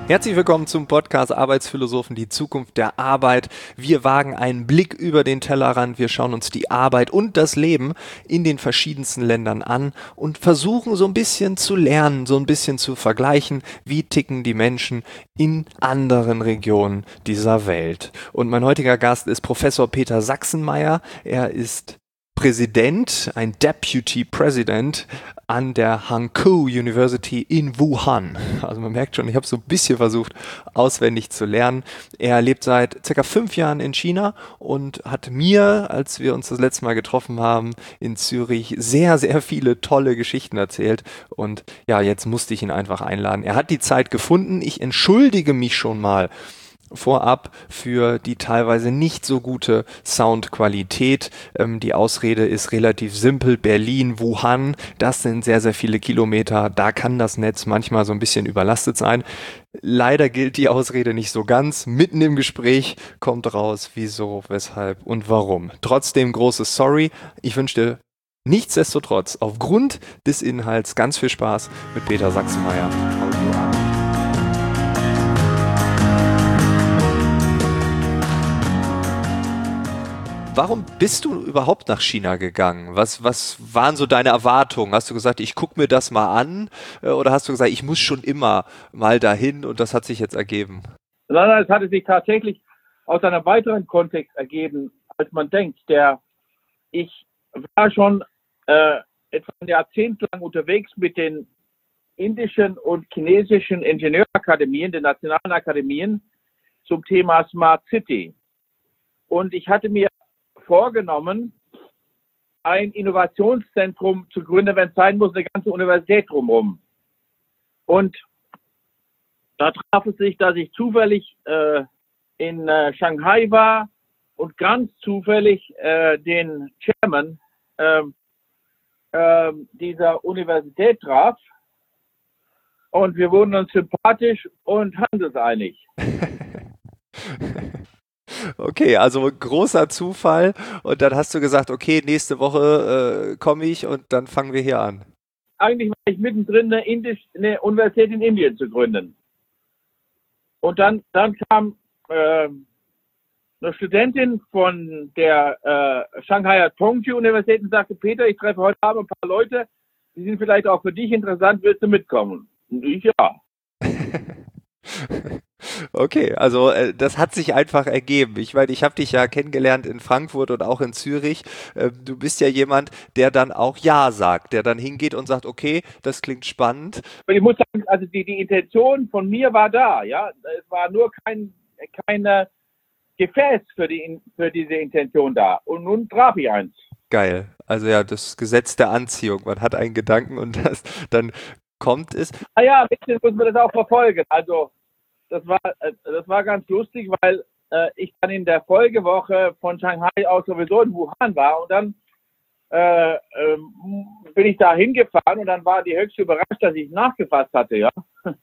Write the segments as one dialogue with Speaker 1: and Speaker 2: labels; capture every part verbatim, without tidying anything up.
Speaker 1: Herzlich willkommen zum Podcast Arbeitsphilosophen, die Zukunft der Arbeit. Wir wagen einen Blick über den Tellerrand, wir schauen uns die Arbeit und das Leben in den verschiedensten Ländern an und versuchen so ein bisschen zu lernen, so ein bisschen zu vergleichen, wie ticken die Menschen in anderen Regionen dieser Welt. Und mein heutiger Gast ist Professor Peter Sachsenmeier. Er ist Präsident, ein Deputy President an der Hankou University in Wuhan. Also man merkt schon, ich habe so ein bisschen versucht, auswendig zu lernen. Er lebt seit circa fünf Jahren in China und hat mir, als wir uns das letzte Mal getroffen haben, in Zürich sehr, sehr viele tolle Geschichten erzählt. Und ja, jetzt musste ich ihn einfach einladen. Er hat die Zeit gefunden. Ich entschuldige mich schon mal vorab für die teilweise nicht so gute Soundqualität. Ähm, die Ausrede ist relativ simpel. Berlin, Wuhan, das sind sehr, sehr viele Kilometer. Da kann das Netz manchmal so ein bisschen überlastet sein. Leider gilt die Ausrede nicht so ganz. Mitten im Gespräch kommt raus, wieso, weshalb und warum. Trotzdem großes Sorry. Ich wünsche dir nichtsdestotrotz aufgrund des Inhalts ganz viel Spaß mit Peter Sachsenmeier. Warum bist du überhaupt nach China gegangen? Was, was waren so deine Erwartungen? Hast du gesagt, ich gucke mir das mal an? Äh, Oder hast du gesagt, ich muss schon immer mal dahin und das hat sich jetzt ergeben?
Speaker 2: Nein, nein, es hatte sich tatsächlich aus einem weiteren Kontext ergeben, als man denkt. Der, ich war schon äh, etwa ein Jahrzehnt lang unterwegs mit den indischen und chinesischen Ingenieurakademien, den nationalen Akademien, zum Thema Smart City. Und ich hatte mir vorgenommen, ein Innovationszentrum zu gründen, wenn es sein muss, eine ganze Universität drumherum. Und da traf es sich, dass ich zufällig äh, in äh, Shanghai war und ganz zufällig äh, den Chairman äh, äh, dieser Universität traf. Und wir wurden uns sympathisch und handelseinig.
Speaker 1: Okay, also großer Zufall und dann hast du gesagt, okay, nächste Woche äh, komme ich und dann fangen wir hier an.
Speaker 2: Eigentlich war ich mittendrin, eine, Indisch, eine Universität in Indien zu gründen. Und dann, dann kam äh, eine Studentin von der äh, Shanghai Tongji Universität und sagte, Peter, ich treffe heute Abend ein paar Leute, die sind vielleicht auch für dich interessant, willst du mitkommen? Und ich, ja.
Speaker 1: Okay, also äh, das hat sich einfach ergeben. Ich meine, ich habe dich ja kennengelernt in Frankfurt und auch in Zürich. Äh, du bist ja jemand, der dann auch Ja sagt, der dann hingeht und sagt, okay, das klingt spannend.
Speaker 2: Und ich muss sagen, also die, die Intention von mir war da, ja. Es war nur kein keine Gefäß für, die, für diese Intention da. Und nun traf ich eins.
Speaker 1: Geil. Also ja, das Gesetz der Anziehung. Man hat einen Gedanken und das, dann kommt es.
Speaker 2: Ah ja, ein bisschen muss man das auch verfolgen. Also das war, das war ganz lustig, weil äh, ich dann in der Folgewoche von Shanghai aus sowieso in Wuhan war und dann äh, ähm, bin ich da hingefahren und dann war die höchste überrascht, dass ich nachgefasst hatte, ja.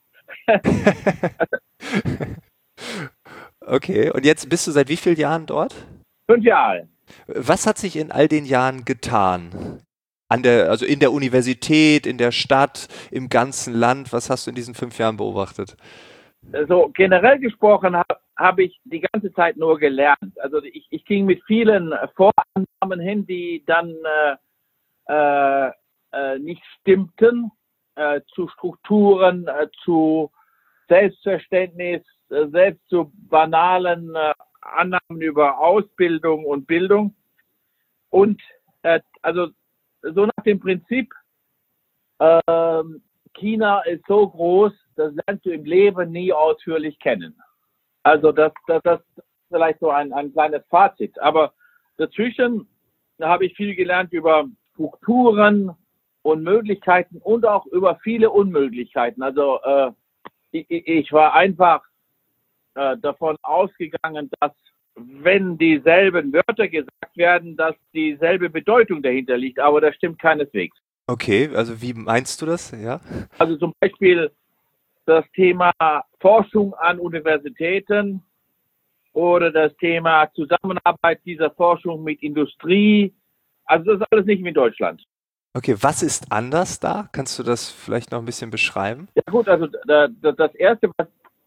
Speaker 1: Okay, und jetzt bist du seit wie vielen Jahren dort?
Speaker 2: Fünf Jahre.
Speaker 1: Was hat sich in all den Jahren getan? An der, also in der Universität, in der Stadt, im ganzen Land, was hast du in diesen fünf Jahren beobachtet?
Speaker 2: So generell gesprochen habe hab ich die ganze Zeit nur gelernt. Also ich, ich ging mit vielen Vorannahmen hin, die dann äh, äh, nicht stimmten, äh, zu Strukturen, äh, zu Selbstverständnis, äh, selbst zu banalen äh, Annahmen über Ausbildung und Bildung. Und äh, also so nach dem Prinzip, äh, China ist so groß, das lernst du im Leben nie ausführlich kennen. Also das, das, das ist vielleicht so ein, ein kleines Fazit. Aber dazwischen da habe ich viel gelernt über Strukturen und Möglichkeiten und auch über viele Unmöglichkeiten. Also äh, ich, ich war einfach äh, davon ausgegangen, dass wenn dieselben Wörter gesagt werden, dass dieselbe Bedeutung dahinter liegt. Aber das stimmt keineswegs.
Speaker 1: Okay, also wie meinst du das? Ja.
Speaker 2: Also zum Beispiel das Thema Forschung an Universitäten oder das Thema Zusammenarbeit dieser Forschung mit Industrie. Also das ist alles nicht wie in Deutschland.
Speaker 1: Okay, was ist anders da? Kannst du das vielleicht noch ein bisschen beschreiben?
Speaker 2: Ja gut, also das Erste, was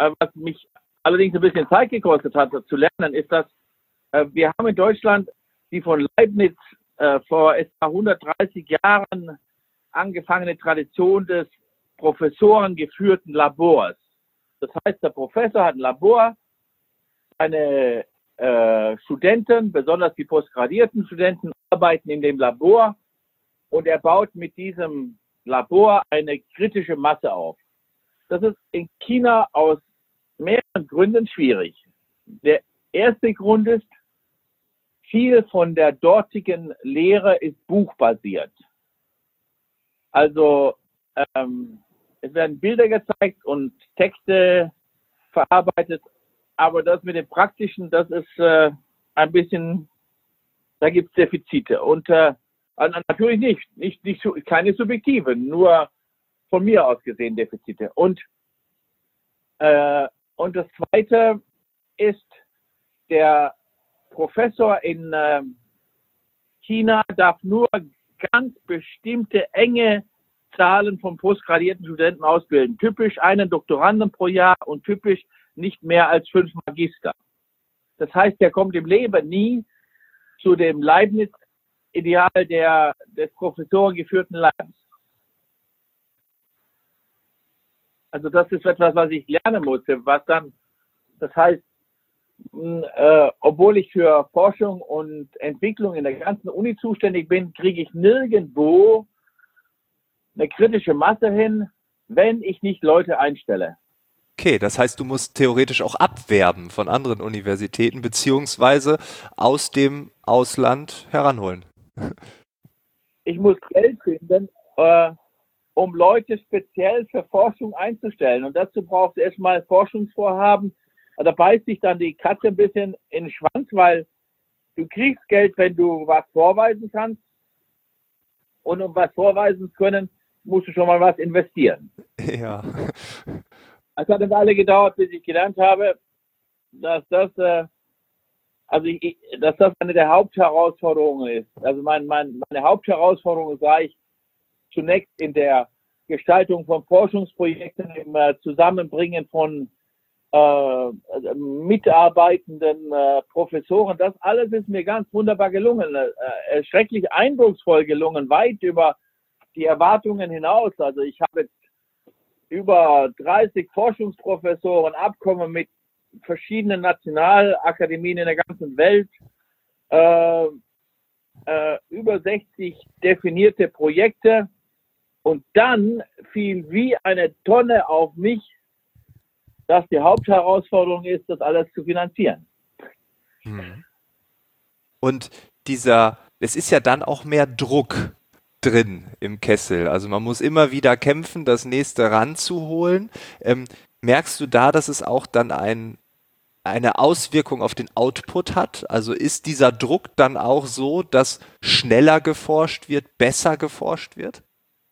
Speaker 2: äh, was mich allerdings ein bisschen Zeit gekostet hat, das zu lernen, ist, dass äh, wir haben in Deutschland die von Leibniz äh, vor etwa hundertdreißig Jahren angefangene Tradition des professorengeführten Labors. Das heißt, der Professor hat ein Labor, seine äh, Studenten, besonders die postgradierten Studenten, arbeiten in dem Labor und er baut mit diesem Labor eine kritische Masse auf. Das ist in China aus mehreren Gründen schwierig. Der erste Grund ist, viel von der dortigen Lehre ist buchbasiert. Also ähm, es werden Bilder gezeigt und Texte verarbeitet, aber das mit dem Praktischen, das ist äh, ein bisschen, da gibt es Defizite. Und äh, natürlich nicht, nicht, nicht, keine subjektiven, nur von mir aus gesehen Defizite. Und, äh, und das Zweite ist, der Professor in äh, China darf nur ganz bestimmte enge Zahlen von postgradierten Studenten ausbilden. Typisch einen Doktoranden pro Jahr und typisch nicht mehr als fünf Magister. Das heißt, er kommt im Leben nie zu dem Leibniz-Ideal der, des professorengeführten Lernens. Also das ist etwas, was ich lernen musste, was dann, das heißt, Äh, obwohl ich für Forschung und Entwicklung in der ganzen Uni zuständig bin, kriege ich nirgendwo eine kritische Masse hin, wenn ich nicht Leute einstelle.
Speaker 1: Okay, das heißt, du musst theoretisch auch abwerben von anderen Universitäten beziehungsweise aus dem Ausland heranholen.
Speaker 2: Ich muss Geld finden, äh, um Leute speziell für Forschung einzustellen. Und dazu braucht es erstmal Forschungsvorhaben. Da beißt sich dann die Katze ein bisschen in den Schwanz, weil du kriegst Geld, wenn du was vorweisen kannst. Und um was vorweisen zu können, musst du schon mal was investieren.
Speaker 1: Ja.
Speaker 2: Es hat eine Weile gedauert, bis ich gelernt habe, dass das, äh, also ich, dass das eine der Hauptherausforderungen ist. Also mein, mein, meine Hauptherausforderung sah ich zunächst in der Gestaltung von Forschungsprojekten, im äh, Zusammenbringen von Äh, mitarbeitenden äh, Professoren, das alles ist mir ganz wunderbar gelungen, äh, schrecklich eindrucksvoll gelungen, weit über die Erwartungen hinaus. Also ich habe jetzt über dreißig Forschungsprofessoren, Abkommen mit verschiedenen Nationalakademien in der ganzen Welt, äh, äh, über sechzig definierte Projekte und dann fiel wie eine Tonne auf mich, dass die Hauptherausforderung ist, das alles zu finanzieren.
Speaker 1: Und dieser, es ist ja dann auch mehr Druck drin im Kessel. Also man muss immer wieder kämpfen, das nächste ranzuholen. Ähm, merkst du da, dass es auch dann ein, eine Auswirkung auf den Output hat? Also ist dieser Druck dann auch so, dass schneller geforscht wird, besser geforscht wird?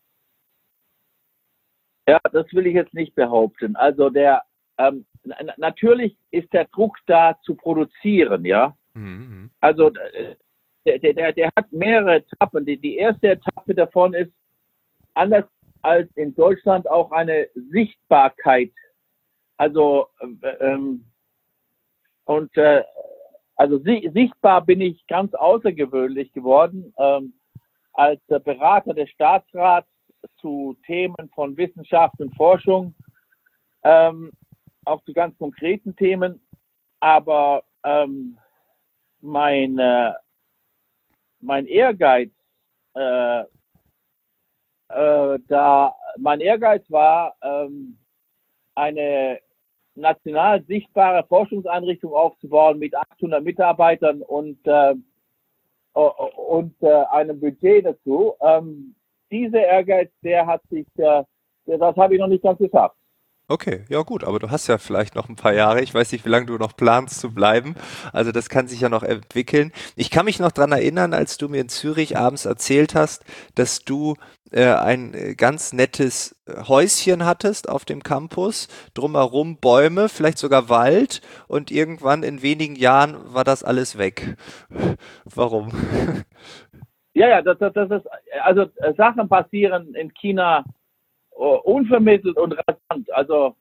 Speaker 2: Ja, das will ich jetzt nicht behaupten. Also der Ähm, natürlich ist der Druck da zu produzieren, ja. Mhm. Also der, der, der hat mehrere Etappen. Die, die erste Etappe davon ist, anders als in Deutschland, auch eine Sichtbarkeit. Also ähm, und äh, also si sichtbar bin ich ganz außergewöhnlich geworden ähm, als Berater des Staatsrats zu Themen von Wissenschaft und Forschung. Ähm, auch zu ganz konkreten Themen, aber ähm, mein, äh, mein Ehrgeiz, äh, äh, da mein Ehrgeiz war, ähm, eine national sichtbare Forschungseinrichtung aufzubauen mit achthundert Mitarbeitern und äh, und äh, einem Budget dazu. Ähm, dieser Ehrgeiz, der hat sich, äh, das habe ich noch nicht ganz geschafft.
Speaker 1: Okay, ja gut, aber du hast ja vielleicht noch ein paar Jahre. Ich weiß nicht, wie lange du noch planst zu bleiben. Also das kann sich ja noch entwickeln. Ich kann mich noch dran erinnern, als du mir in Zürich abends erzählt hast, dass du äh, ein ganz nettes Häuschen hattest auf dem Campus, drumherum Bäume, vielleicht sogar Wald und irgendwann in wenigen Jahren war das alles weg. Warum?
Speaker 2: Ja, ja, das, das, das ist, also Sachen passieren in China unvermittelt und rasant. Also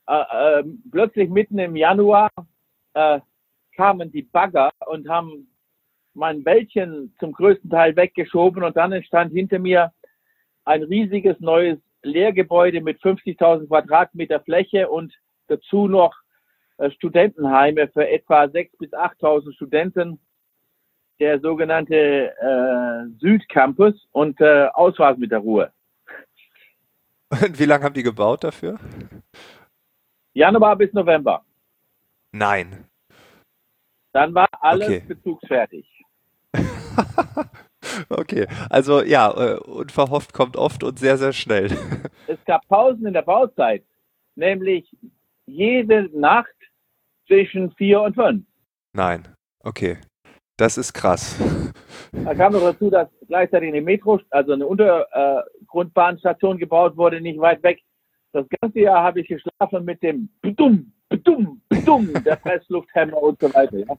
Speaker 2: äh, äh, plötzlich mitten im Januar äh, kamen die Bagger und haben mein Wäldchen zum größten Teil weggeschoben und dann entstand hinter mir ein riesiges neues Lehrgebäude mit fünfzigtausend Quadratmeter Fläche und dazu noch äh, Studentenheime für etwa sechstausend bis achttausend Studenten, der sogenannte äh, Südcampus, und äh, aus war es mit der Ruhe.
Speaker 1: Und wie lange haben die gebaut dafür?
Speaker 2: Januar bis November.
Speaker 1: Nein.
Speaker 2: Dann war alles
Speaker 1: Okay.
Speaker 2: bezugsfertig.
Speaker 1: Okay. Also ja, äh, unverhofft kommt oft und sehr, sehr schnell.
Speaker 2: Es gab Pausen in der Bauzeit, nämlich jede Nacht zwischen vier und fünf.
Speaker 1: Nein. Okay. Das ist krass.
Speaker 2: Da kam noch dazu, dass gleichzeitig eine Metro, also eine Untergrundbahnstation gebaut wurde, nicht weit weg. Das ganze Jahr habe ich geschlafen mit dem Bedum, Bedum, Bedum, der Presslufthämmer und so weiter. Ja.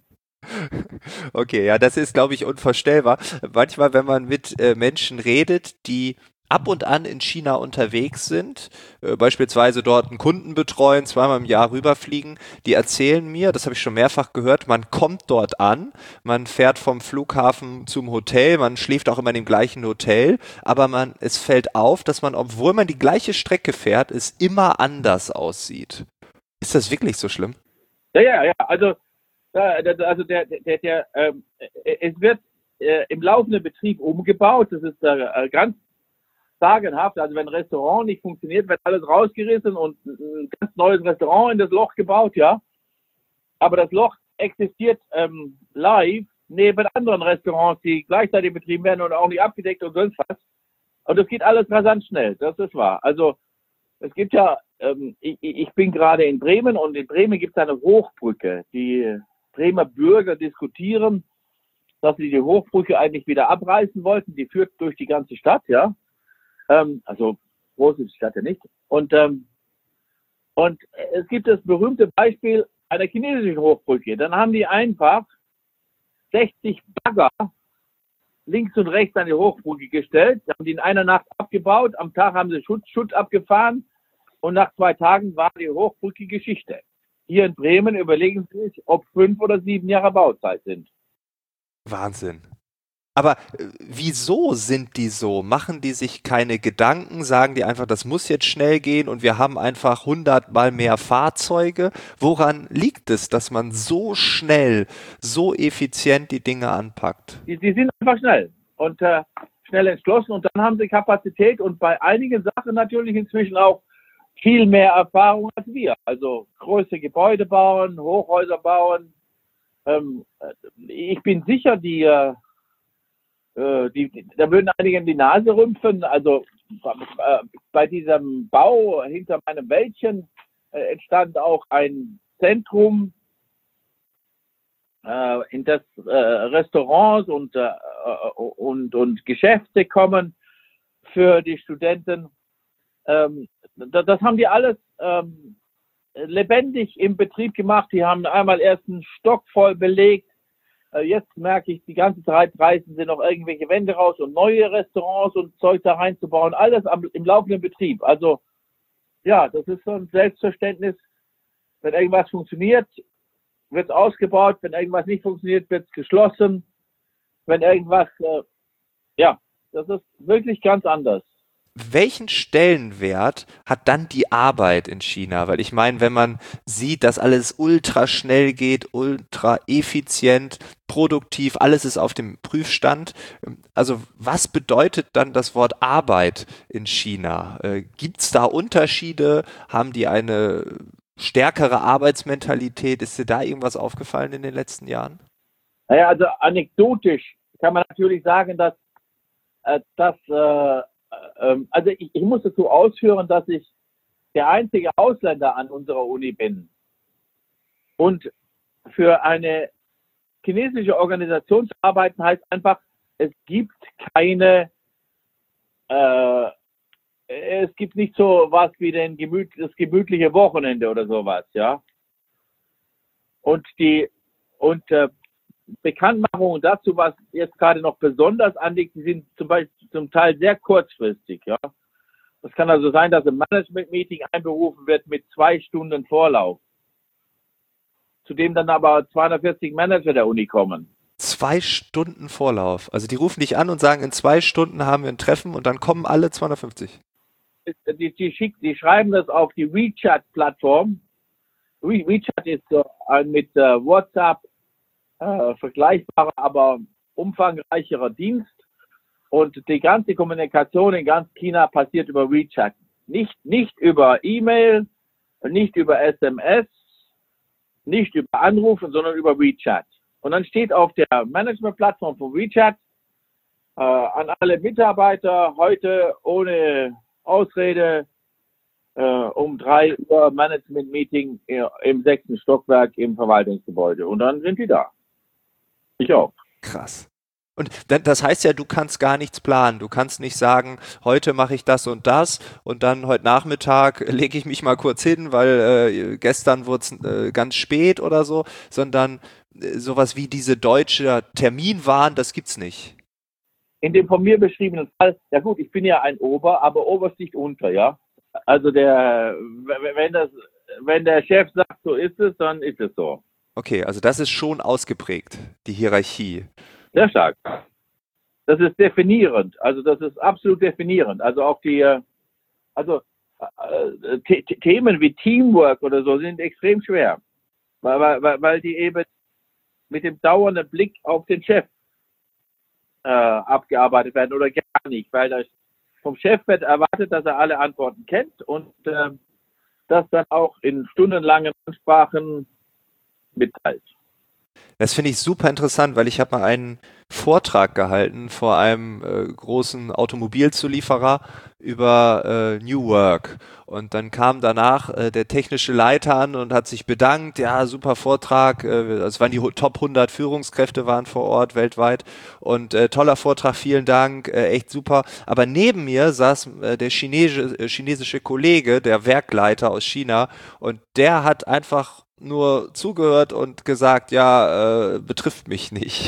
Speaker 1: Okay, ja, das ist, glaube ich, unvorstellbar. Manchmal, wenn man mit äh, Menschen redet, die ab und an in China unterwegs sind, äh, beispielsweise dort einen Kunden betreuen, zweimal im Jahr rüberfliegen, die erzählen mir, das habe ich schon mehrfach gehört, man kommt dort an, man fährt vom Flughafen zum Hotel, man schläft auch immer in dem gleichen Hotel, aber man, es fällt auf, dass man, obwohl man die gleiche Strecke fährt, es immer anders aussieht. Ist das wirklich so schlimm?
Speaker 2: Ja, ja, ja. Also, äh, also der, der, der, ähm, es wird äh, im laufenden Betrieb umgebaut. Das ist äh, ganz sagenhaft. Also wenn ein Restaurant nicht funktioniert, wird alles rausgerissen und ein ganz neues Restaurant in das Loch gebaut, ja. Aber das Loch existiert ähm, live neben anderen Restaurants, die gleichzeitig betrieben werden und auch nicht abgedeckt und sonst was. Und das geht alles rasant schnell. Das ist wahr. Also es gibt ja, ähm, ich, ich bin gerade in Bremen und in Bremen gibt es eine Hochbrücke. Die Bremer Bürger diskutieren, dass sie die Hochbrücke eigentlich wieder abreißen wollten. Die führt durch die ganze Stadt, ja. Ähm, also groß ist die Stadt ja nicht. Und, ähm, und es gibt das berühmte Beispiel einer chinesischen Hochbrücke. Dann haben die einfach sechzig Bagger links und rechts an die Hochbrücke gestellt, haben die in einer Nacht abgebaut, am Tag haben sie Schutt, Schutt abgefahren und nach zwei Tagen war die Hochbrücke Geschichte. Hier in Bremen überlegen Sie sich, ob fünf oder sieben Jahre Bauzeit sind.
Speaker 1: Wahnsinn. Aber äh, wieso sind die so? Machen die sich keine Gedanken? Sagen die einfach, das muss jetzt schnell gehen und wir haben einfach hundertmal mehr Fahrzeuge? Woran liegt es, dass man so schnell, so effizient die Dinge anpackt?
Speaker 2: Die, die sind einfach schnell und äh, schnell entschlossen und dann haben sie Kapazität und bei einigen Sachen natürlich inzwischen auch viel mehr Erfahrung als wir. Also große Gebäude bauen, Hochhäuser bauen. Ähm, ich bin sicher, die, äh, die, die, da würden einige in die Nase rümpfen. Also äh, bei diesem Bau hinter meinem Wäldchen äh, entstand auch ein Zentrum, äh, in das äh, Restaurants und, äh, und, und Geschäfte kommen für die Studenten. Ähm, das haben die alles ähm, lebendig im Betrieb gemacht. Die haben einmal erst einen Stock voll belegt. Äh, jetzt merke ich, die ganze Zeit reißen sie noch irgendwelche Wände raus und neue Restaurants und Zeug da reinzubauen. Alles am, im laufenden Betrieb. Also ja, das ist so ein Selbstverständnis. Wenn irgendwas funktioniert, wird es ausgebaut. Wenn irgendwas nicht funktioniert, wird es geschlossen. Wenn irgendwas, äh, ja, das ist wirklich ganz anders.
Speaker 1: Welchen Stellenwert hat dann die Arbeit in China? Weil ich meine, wenn man sieht, dass alles ultra schnell geht, ultra effizient, produktiv, alles ist auf dem Prüfstand. Also was bedeutet dann das Wort Arbeit in China? Äh, gibt es da Unterschiede? Haben die eine stärkere Arbeitsmentalität? Ist dir da irgendwas aufgefallen in den letzten Jahren?
Speaker 2: Naja, also anekdotisch kann man natürlich sagen, dass, äh, dass äh, also ich, ich muss dazu ausführen, dass ich der einzige Ausländer an unserer Uni bin. Und für eine chinesische Organisation zu arbeiten heißt einfach, es gibt keine, äh, es gibt nicht so was wie den Gemüt, das gemütliche Wochenende oder sowas, ja. Und die, und äh, Bekanntmachungen dazu, was jetzt gerade noch besonders anliegt, die sind zum Beispiel zum Teil sehr kurzfristig, ja. Es kann also sein, dass ein Management-Meeting einberufen wird mit zwei Stunden Vorlauf, zu dem dann aber zweihundertvierzig Manager der Uni kommen.
Speaker 1: Zwei Stunden Vorlauf. Also die rufen dich an und sagen, in zwei Stunden haben wir ein Treffen und dann kommen alle zweihundertfünfzig.
Speaker 2: Die, die, schick, die schreiben das auf die WeChat-Plattform. We, WeChat ist äh, mit äh, WhatsApp äh, vergleichbarer, aber umfangreicherer Dienst. Und die ganze Kommunikation in ganz China passiert über WeChat. Nicht, nicht über E-Mail, nicht über S M S, nicht über Anrufen, sondern über WeChat. Und dann steht auf der Management-Plattform von WeChat äh, an alle Mitarbeiter heute ohne Ausrede äh, um drei Uhr Management-Meeting im sechsten Stockwerk im Verwaltungsgebäude. Und dann sind die da. Ich auch.
Speaker 1: Krass. Und das heißt ja, du kannst gar nichts planen. Du kannst nicht sagen, heute mache ich das und das und dann heute Nachmittag lege ich mich mal kurz hin, weil äh, gestern wurde es äh, ganz spät oder so, sondern äh, sowas wie diese deutsche Terminwahn, das gibt's nicht.
Speaker 2: In dem von mir beschriebenen Fall, ja gut, ich bin ja ein Ober, aber Oberst nicht unter, ja. Also der, wenn das, wenn der Chef sagt, so ist es, dann ist es so.
Speaker 1: Okay, also das ist schon ausgeprägt, die Hierarchie.
Speaker 2: Sehr stark. Das ist definierend. Also das ist absolut definierend. Also auch die, also äh, Themen wie Teamwork oder so sind extrem schwer, weil, weil, weil die eben mit dem dauernden Blick auf den Chef äh, abgearbeitet werden oder gar nicht, weil das vom Chef wird erwartet, dass er alle Antworten kennt und äh, das dann auch in stundenlangen Ansprachen mitteilt.
Speaker 1: Das finde ich super interessant, weil ich habe mal einen Vortrag gehalten vor einem äh, großen Automobilzulieferer über äh, New Work und dann kam danach äh, der technische Leiter an und hat sich bedankt, ja super Vortrag, äh, es waren die Top hundert Führungskräfte waren vor Ort weltweit und äh, toller Vortrag, vielen Dank, äh, echt super, aber neben mir saß äh, der chinesische, äh, chinesische Kollege, der Werkleiter aus China und der hat einfach nur zugehört und gesagt, ja, äh, betrifft mich nicht.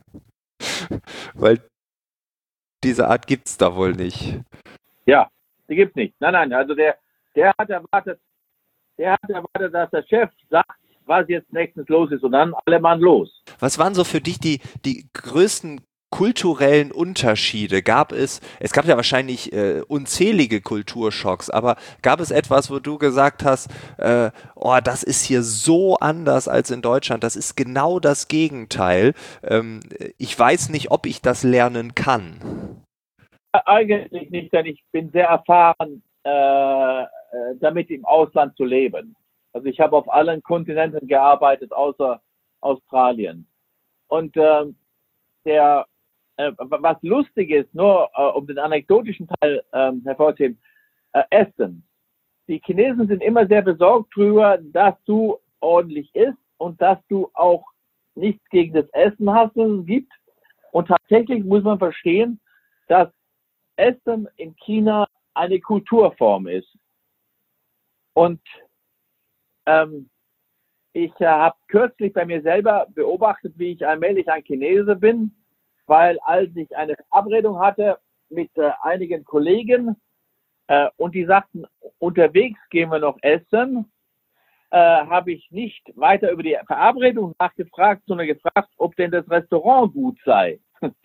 Speaker 1: Weil diese Art gibt's da wohl nicht.
Speaker 2: Ja, die gibt's nicht. Nein, nein, also der, der hat erwartet, der hat erwartet, dass der Chef sagt, was jetzt nächstens los ist und dann alle Mann los.
Speaker 1: Was waren so für dich die, die größten kulturellen Unterschiede? Gab es, es gab ja wahrscheinlich äh, unzählige Kulturschocks, aber gab es etwas, wo du gesagt hast, äh, oh, das ist hier so anders als in Deutschland, das ist genau das Gegenteil. Ähm, ich weiß nicht, ob ich das lernen kann.
Speaker 2: Eigentlich nicht, denn ich bin sehr erfahren, äh, damit im Ausland zu leben. Also ich habe auf allen Kontinenten gearbeitet, außer Australien. Und äh, der Äh, was lustig ist, nur äh, um den anekdotischen Teil äh, hervorzuheben, äh, Essen. Die Chinesen sind immer sehr besorgt darüber, dass du ordentlich isst und dass du auch nichts gegen das Essen hast, das es gibt. Und tatsächlich muss man verstehen, dass Essen in China eine Kulturform ist. Und ähm, ich äh, habe kürzlich bei mir selber beobachtet, wie ich allmählich ein Chinese bin, weil als ich eine Verabredung hatte mit äh, einigen Kollegen äh, und die sagten, unterwegs gehen wir noch essen, äh, habe ich nicht weiter über die Verabredung nachgefragt, sondern gefragt, ob denn das Restaurant gut sei.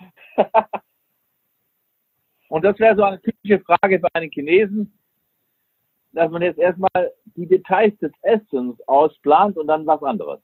Speaker 2: Und das wäre so eine typische Frage für einen Chinesen, dass man jetzt erstmal die Details des Essens ausplant und dann was anderes.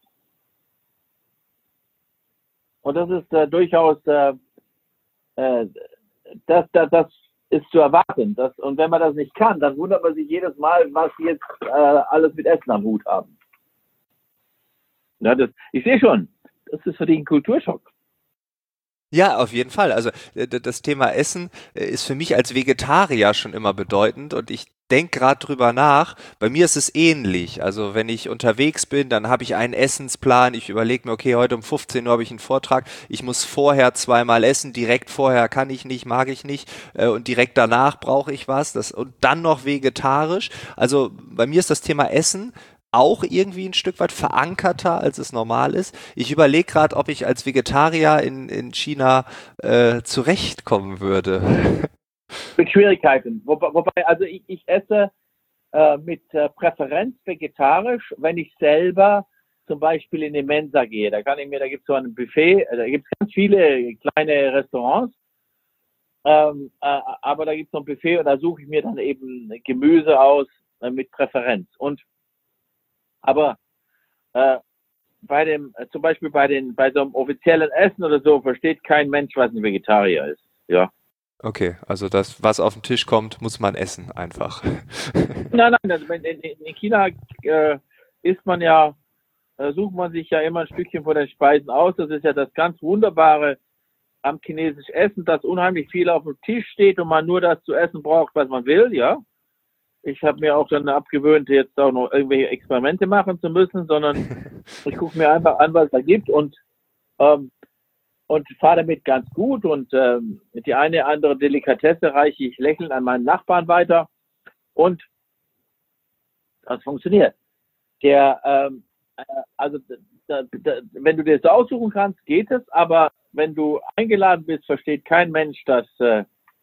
Speaker 2: Und das ist äh, durchaus, äh, äh, das, das, das ist zu erwarten. Das, und wenn man das nicht kann, dann wundert man sich jedes Mal, was sie jetzt äh, alles mit Essen am Hut haben. Ja, das, ich sehe schon, das ist für dich ein Kulturschock.
Speaker 1: Ja, auf jeden Fall. Also äh, das Thema Essen äh, ist für mich als Vegetarier schon immer bedeutend und ich denke gerade drüber nach. Bei mir ist es ähnlich. Also wenn ich unterwegs bin, dann habe ich einen Essensplan. Ich überlege mir, okay, heute um fünfzehn Uhr habe ich einen Vortrag. Ich muss vorher zweimal essen. Direkt vorher kann ich nicht, mag ich nicht. Äh, und direkt danach brauche ich was. Das, und dann noch vegetarisch. Also bei mir ist das Thema Essen auch irgendwie ein Stück weit verankerter, als es normal ist. Ich überlege gerade, ob ich als Vegetarier in, in China äh, zurechtkommen würde.
Speaker 2: Mit Schwierigkeiten. Wobei, wobei also ich, ich esse äh, mit äh, Präferenz vegetarisch, wenn ich selber zum Beispiel in die Mensa gehe. Da kann ich mir, da gibt es so ein Buffet, da gibt es ganz viele kleine Restaurants, ähm, äh, aber da gibt es so ein Buffet und da suche ich mir dann eben Gemüse aus äh, mit Präferenz. Und aber äh, bei dem, äh, zum Beispiel bei den, bei so einem offiziellen Essen oder so, versteht kein Mensch, was ein Vegetarier ist. Ja.
Speaker 1: Okay, also das, was auf den Tisch kommt, muss man essen einfach.
Speaker 2: Nein, nein, also in, in, in China äh, isst man ja, äh, sucht man sich ja immer ein Stückchen von den Speisen aus. Das ist ja das ganz Wunderbare am chinesischen Essen, dass unheimlich viel auf dem Tisch steht und man nur das zu essen braucht, was man will, ja. Ich habe mir auch dann abgewöhnt, jetzt auch noch irgendwelche Experimente machen zu müssen, sondern ich gucke mir einfach an, was es da gibt und ähm, und fahre damit ganz gut und ähm, die eine andere Delikatesse reiche ich lächelnd an meinen Nachbarn weiter und das funktioniert. Der, ähm, äh, also da, da, wenn du dir das aussuchen kannst, geht es, aber wenn du eingeladen bist, versteht kein Mensch, dass äh,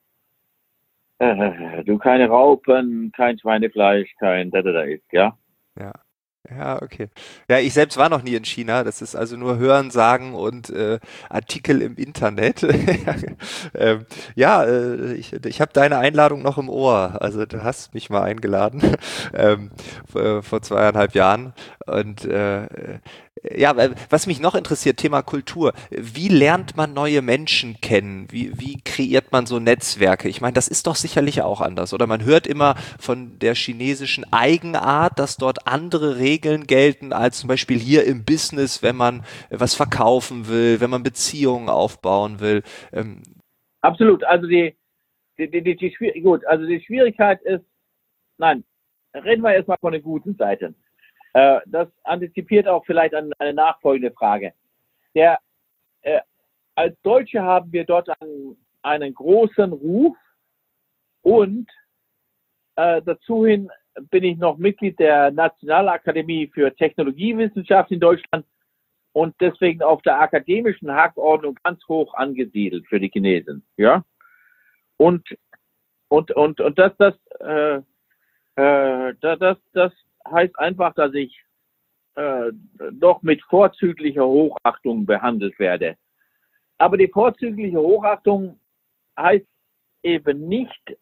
Speaker 2: äh, du keine Raupen, kein Schweinefleisch, kein da da da isst, ja?
Speaker 1: Ja. Ja, okay. Ja, ich selbst war noch nie in China. Das ist also nur Hören, Sagen und äh, Artikel im Internet. ähm, ja, äh, ich, ich habe deine Einladung noch im Ohr. Also du hast mich mal eingeladen ähm, vor, vor zweieinhalb Jahren. Und äh, ja, was mich noch interessiert, Thema Kultur. Wie lernt man neue Menschen kennen? Wie, wie kreiert man so Netzwerke? Ich meine, das ist doch sicherlich auch anders, oder? Man hört immer von der chinesischen Eigenart, dass dort andere Regeln gelten als zum Beispiel hier im Business, wenn man was verkaufen will, wenn man Beziehungen aufbauen will. Ähm,
Speaker 2: Absolut. Also die, die, die, die, die gut, also die Schwierigkeit ist, nein, reden wir erstmal von den guten Seiten. Äh, das antizipiert auch vielleicht an eine nachfolgende Frage. Der, äh, als Deutsche haben wir dort einen, einen großen Ruf und äh, dazu hin bin ich noch Mitglied der Nationalakademie für Technologiewissenschaft in Deutschland und deswegen auf der akademischen Hackordnung ganz hoch angesiedelt für die Chinesen. Ja. Und, und, und, und das, das, äh, äh, das, das, das heißt einfach, dass ich äh, doch mit vorzüglicher Hochachtung behandelt werde. Aber die vorzügliche Hochachtung heißt eben nicht,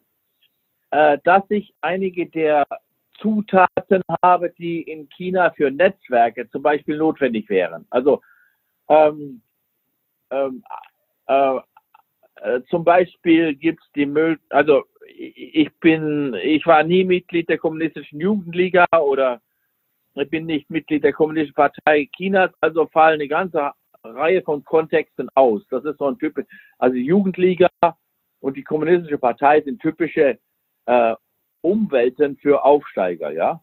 Speaker 2: äh, dass ich einige der Zutaten habe, die in China für Netzwerke zum Beispiel notwendig wären. Also ähm, ähm, äh, äh, zum Beispiel gibt es die Müll, also ich bin, ich war nie Mitglied der Kommunistischen Jugendliga oder ich bin nicht Mitglied der Kommunistischen Partei Chinas, also fallen eine ganze Reihe von Kontexten aus. Das ist so ein Typ, also die Jugendliga und die Kommunistische Partei sind typische äh, Umwelten für Aufsteiger, ja.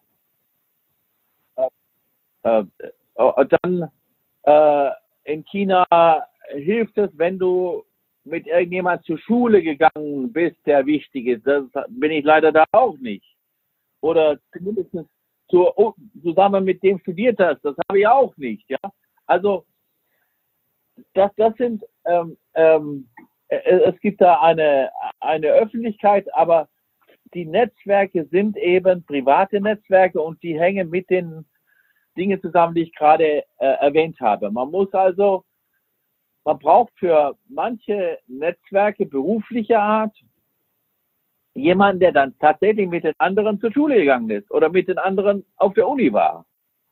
Speaker 2: Äh, äh, dann äh, in China hilft es, wenn du mit irgendjemand zur Schule gegangen bist, der wichtig ist. Das bin ich leider da auch nicht. Oder zumindest zu, zusammen mit dem studiert hast. Das habe ich auch nicht. Ja? Also das, das sind, ähm, ähm, es gibt da eine, eine Öffentlichkeit, aber die Netzwerke sind eben private Netzwerke und die hängen mit den Dingen zusammen, die ich gerade äh, erwähnt habe. Man muss also Man braucht für manche Netzwerke beruflicher Art jemanden, der dann tatsächlich mit den anderen zur Schule gegangen ist oder mit den anderen auf der Uni war.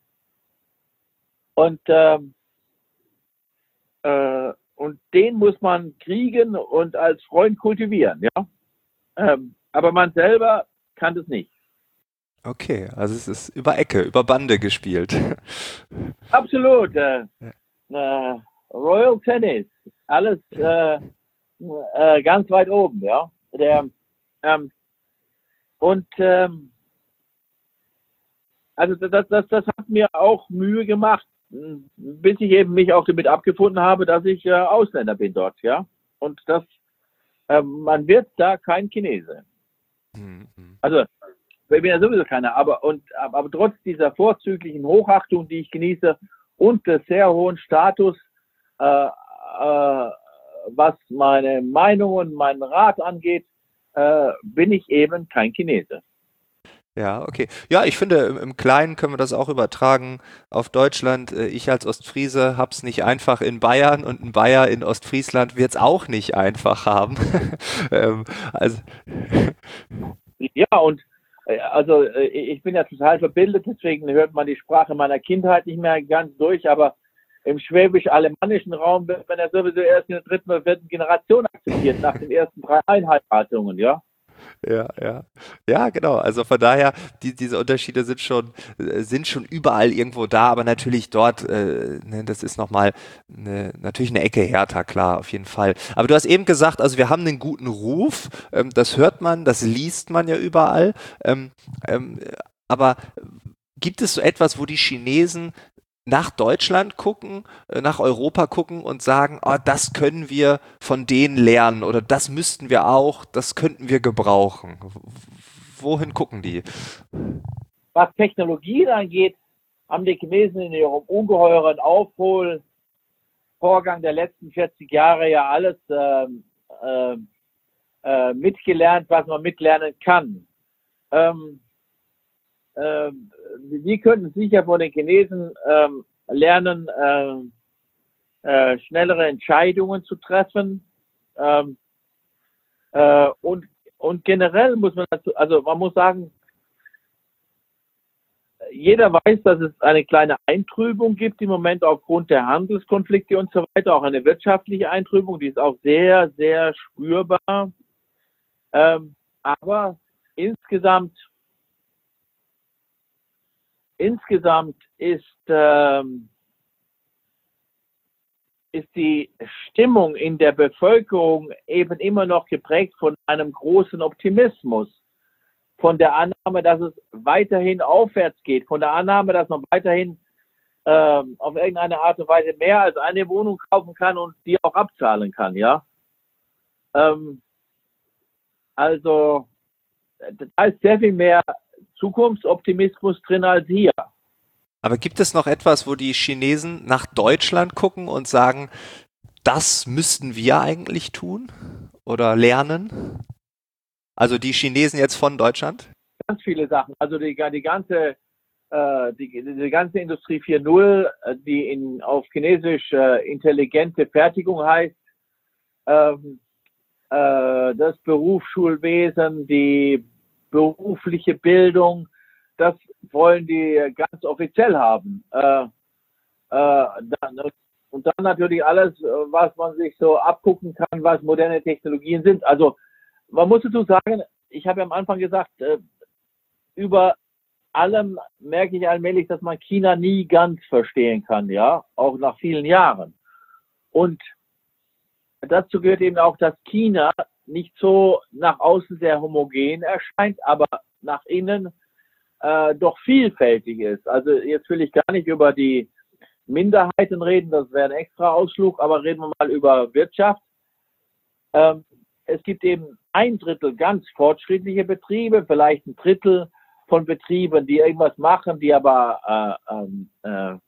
Speaker 2: Und, ähm, äh, und den muss man kriegen und als Freund kultivieren. Ja? Ähm, aber man selber kann das nicht.
Speaker 1: okay, also es ist über Ecke, über Bande gespielt.
Speaker 2: Absolut. Äh, äh, Royal Tennis, alles äh, äh, ganz weit oben, ja. Der, ähm, und ähm, also das, das, das hat mir auch Mühe gemacht, bis ich eben mich auch damit abgefunden habe, dass ich äh, Ausländer bin dort, ja. Und das, äh, man wird da kein Chinese.
Speaker 1: Mhm.
Speaker 2: Also ich bin ja sowieso keiner, aber und aber, aber trotz dieser vorzüglichen Hochachtung, die ich genieße und des sehr hohen Status, äh, äh, was meine Meinung und meinen Rat angeht, äh, bin ich eben kein Chinese.
Speaker 1: Ja, okay. Ja, ich finde, im, im Kleinen können wir das auch übertragen auf Deutschland. Äh, Ich als Ostfriese hab's nicht einfach in Bayern und ein Bayer in Ostfriesland wird's auch nicht einfach haben. ähm, also,
Speaker 2: Ja, und äh, also äh, ich bin ja total verbildet, deswegen hört man die Sprache meiner Kindheit nicht mehr ganz durch, aber im schwäbisch-alemannischen Raum wird man ja sowieso erst in der dritten oder vierten Generation akzeptiert, nach den ersten drei Einheiratungen, ja.
Speaker 1: ja, ja. Ja, genau. Also von daher, die, diese Unterschiede sind schon, äh, sind schon überall irgendwo da, aber natürlich dort, äh, ne, das ist nochmal eine, natürlich eine Ecke härter, klar, auf jeden Fall. Aber du hast eben gesagt, also wir haben einen guten Ruf, ähm, das hört man, das liest man ja überall. Ähm, ähm, aber gibt es so etwas, wo die Chinesen nach Deutschland gucken, äh, nach Europa gucken und sagen, oh, das können wir von denen lernen oder das müssten wir auch, das könnten wir gebrauchen. W- Wohin gucken die?
Speaker 2: Was Technologien angeht, haben die Chinesen in ihrem ungeheuren Aufholvorgang der letzten vierzig Jahre ja alles ähm, äh, äh, mitgelernt, was man mitlernen kann. Ähm, ähm, wir könnten sicher von den Chinesen ähm, lernen, ähm, äh, schnellere Entscheidungen zu treffen. Ähm, äh, und, und generell muss man dazu, also man muss sagen, jeder weiß, dass es eine kleine Eintrübung gibt im Moment aufgrund der Handelskonflikte und so weiter, auch eine wirtschaftliche Eintrübung, die ist auch sehr, sehr spürbar. Ähm, aber insgesamt, insgesamt ist, ähm, ist die Stimmung in der Bevölkerung eben immer noch geprägt von einem großen Optimismus, von der Annahme, dass es weiterhin aufwärts geht, von der Annahme, dass man weiterhin ähm, auf irgendeine Art und Weise mehr als eine Wohnung kaufen kann und die auch abzahlen kann, ja. Ähm, also da ist sehr viel mehr Zukunftsoptimismus drin als hier.
Speaker 1: Aber gibt es noch etwas, wo die Chinesen nach Deutschland gucken und sagen, das müssten wir eigentlich tun oder lernen? Also die Chinesen jetzt von Deutschland?
Speaker 2: Ganz viele Sachen. Also die, die ganze äh, die, die ganze Industrie vier Punkt null, die in, auf Chinesisch äh, intelligente Fertigung heißt, ähm, äh, das Berufsschulwesen, die berufliche Bildung, das wollen die ganz offiziell haben. Äh, äh, dann, und dann natürlich alles, was man sich so abgucken kann, was moderne Technologien sind. Also man muss dazu sagen, ich habe ja am Anfang gesagt, äh, über allem merke ich allmählich, dass man China nie ganz verstehen kann, ja, auch nach vielen Jahren. Und dazu gehört eben auch, dass China nicht so nach außen sehr homogen erscheint, aber nach innen äh, doch vielfältig ist. Also jetzt will ich gar nicht über die Minderheiten reden, das wäre ein extra Ausflug, aber reden wir mal über Wirtschaft. Ähm, es gibt eben ein Drittel ganz fortschrittliche Betriebe, vielleicht ein Drittel von Betrieben, die irgendwas machen, die aber äh, äh,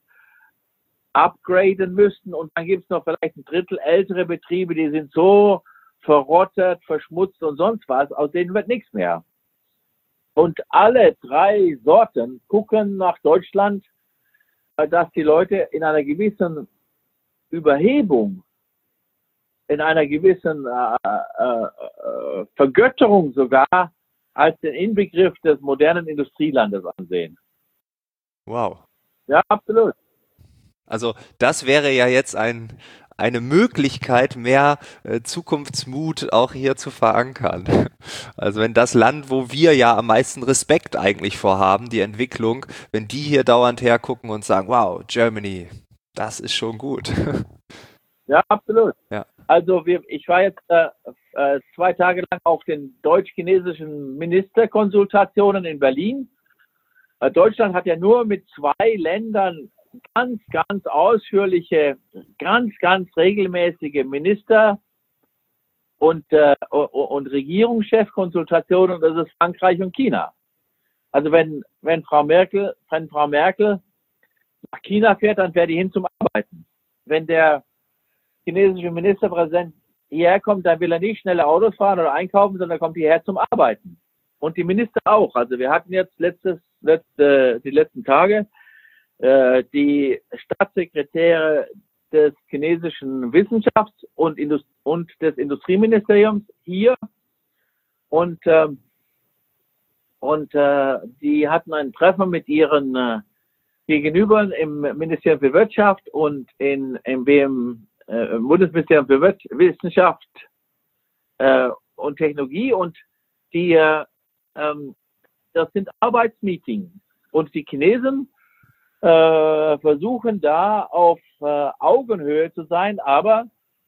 Speaker 2: upgraden müssten. Und dann gibt es noch vielleicht ein Drittel ältere Betriebe, die sind so verrottet, verschmutzt und sonst was, aus denen wird nichts mehr. Und alle drei Sorten gucken nach Deutschland, dass die Leute in einer gewissen Überhebung, in einer gewissen äh, äh, Vergötterung sogar als den Inbegriff des modernen Industrielandes ansehen.
Speaker 1: Wow.
Speaker 2: Ja, absolut.
Speaker 1: Also das wäre ja jetzt ein, eine Möglichkeit, mehr äh, Zukunftsmut auch hier zu verankern. Also wenn das Land, wo wir ja am meisten Respekt eigentlich vorhaben, die Entwicklung, wenn die hier dauernd hergucken und sagen, wow, Germany, das ist schon gut.
Speaker 2: Ja, absolut.
Speaker 1: Ja.
Speaker 2: Also wir, ich war jetzt äh, äh, zwei Tage lang auf den deutsch-chinesischen Ministerkonsultationen in Berlin. Äh, Deutschland hat ja nur mit zwei Ländern ganz, ganz ausführliche, ganz, ganz regelmäßige Minister- und, äh, und Regierungschefkonsultationen, und das ist Frankreich und China. Also wenn, wenn Frau Merkel, wenn Frau Merkel nach China fährt, dann fährt die hin zum Arbeiten. Wenn der chinesische Ministerpräsident hierher kommt, dann will er nicht schnelle Autos fahren oder einkaufen, sondern er kommt hierher zum Arbeiten. Und die Minister auch. Also wir hatten jetzt letztes, letzte, die letzten Tage äh, die Staatssekretäre des chinesischen Wissenschafts- und, Indust- und des Industrieministeriums hier. Und, äh, und äh, die hatten ein Treffen mit ihren äh, Gegenübern im Ministerium für Wirtschaft und in, im B M, äh, Bundesministerium für Wissenschaft äh, und Technologie. Und die äh, Ähm, das sind Arbeitsmeetings und die Chinesen äh, versuchen da auf äh, Augenhöhe zu sein, aber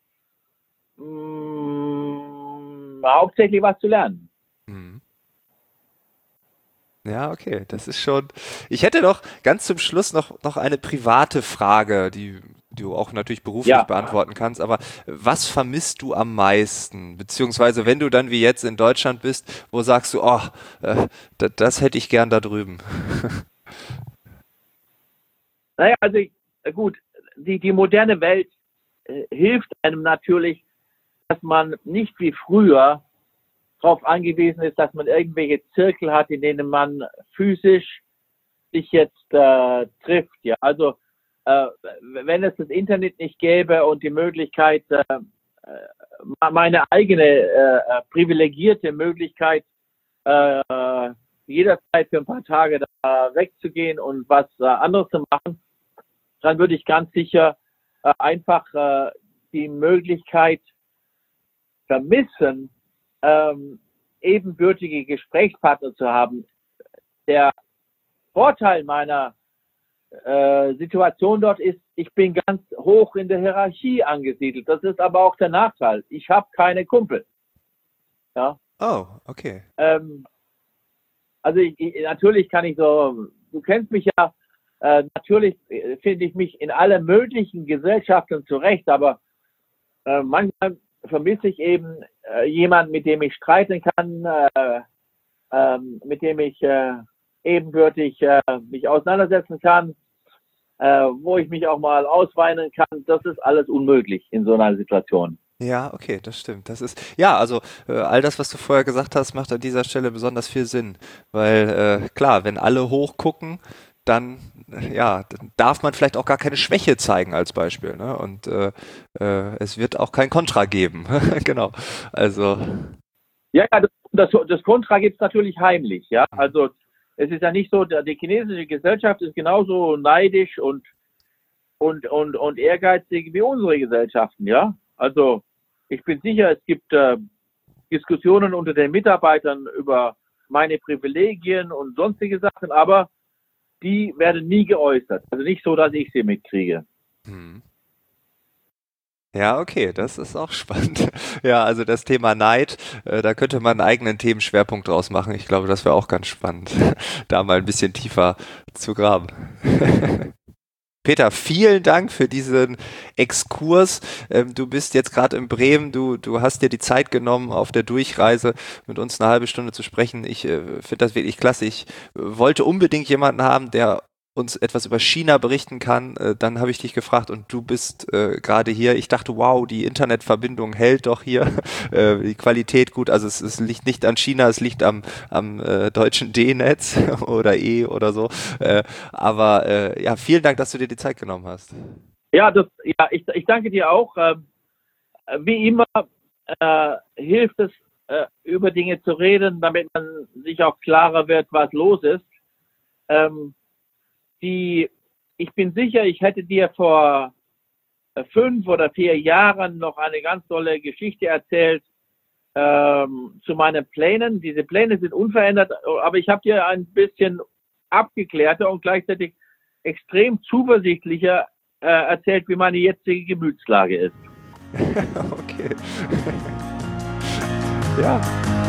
Speaker 2: mh, hauptsächlich was zu lernen.
Speaker 1: Mhm. Ja, okay, das ist schon. Ich hätte noch ganz zum Schluss noch, noch eine private Frage, die, die du auch natürlich beruflich
Speaker 2: Ja,
Speaker 1: beantworten kannst, aber was vermisst du am meisten? Beziehungsweise, wenn du dann wie jetzt in Deutschland bist, wo sagst du, oh, äh, das, das hätte ich gern da drüben?
Speaker 2: naja, also gut, die, die moderne Welt äh, hilft einem natürlich, dass man nicht wie früher darauf angewiesen ist, dass man irgendwelche Zirkel hat, in denen man physisch sich jetzt äh, trifft. Ja, also äh, wenn es das Internet nicht gäbe und die Möglichkeit, äh, meine eigene äh, privilegierte Möglichkeit, äh, jederzeit für ein paar Tage da wegzugehen und was äh, anderes zu machen, dann würde ich ganz sicher äh, einfach äh, die Möglichkeit vermissen, Ähm, ebenbürtige Gesprächspartner zu haben. Der Vorteil meiner äh, Situation dort ist, ich bin ganz hoch in der Hierarchie angesiedelt. Das ist aber auch der Nachteil. Ich habe keine Kumpel. Ja.
Speaker 1: Oh, okay.
Speaker 2: Ähm, also ich, ich, natürlich kann ich so, du kennst mich ja, äh, natürlich finde ich mich in allen möglichen Gesellschaften zurecht, aber äh, manchmal vermisse ich eben äh, jemanden, mit dem ich streiten kann, äh, äh, mit dem ich äh, ebenbürtig äh, mich auseinandersetzen kann, äh, wo ich mich auch mal ausweinen kann. Das ist alles unmöglich in so einer Situation.
Speaker 1: Ja, okay, das stimmt. Das ist, ja, also äh, all das, was du vorher gesagt hast, macht an dieser Stelle besonders viel Sinn, weil äh, klar, wenn alle hochgucken, dann äh, ja, dann darf man vielleicht auch gar keine Schwäche zeigen als Beispiel, ne? Und äh, äh, es wird auch kein Kontra geben. Genau. Also.
Speaker 2: Ja, ja, das, das, das Kontra gibt es natürlich heimlich, ja. Also es ist ja nicht so, die chinesische Gesellschaft ist genauso neidisch und und und und ehrgeizig wie unsere Gesellschaften, ja. Also ich bin sicher, es gibt äh, Diskussionen unter den Mitarbeitern über meine Privilegien und sonstige Sachen, aber die werden nie geäußert. Also nicht so, dass ich sie mitkriege.
Speaker 1: Hm. Ja, okay, das ist auch spannend. Ja, also das Thema Neid, äh, da könnte man einen eigenen Themenschwerpunkt draus machen. Ich glaube, das wäre auch ganz spannend, da mal ein bisschen tiefer zu graben. Peter, vielen Dank für diesen Exkurs. Ähm, du bist jetzt gerade in Bremen, du, du hast dir die Zeit genommen, auf der Durchreise mit uns eine halbe Stunde zu sprechen. Ich äh, finde das wirklich klasse. Ich äh, wollte unbedingt jemanden haben, der uns etwas über China berichten kann. Äh, dann habe ich dich gefragt und du bist äh, gerade hier. Ich dachte, wow, die Internetverbindung hält doch hier. Äh, die Qualität gut. Also es, es liegt nicht an China, es liegt am, am äh, deutschen D-Netz oder E oder so. Äh, aber äh, ja, vielen Dank, dass du dir die Zeit genommen hast.
Speaker 2: Ja, das, ja ich, ich danke dir auch. Ähm, wie immer äh, hilft es, äh, über Dinge zu reden, damit man sich auch klarer wird, was los ist. Ähm, die, ich bin sicher, ich hätte dir vor fünf oder vier Jahren noch eine ganz tolle Geschichte erzählt ähm, zu meinen Plänen. Diese Pläne sind unverändert, aber ich habe dir ein bisschen abgeklärter und gleichzeitig extrem zuversichtlicher äh, erzählt, wie meine jetzige Gemütslage ist.
Speaker 1: Okay. Ja.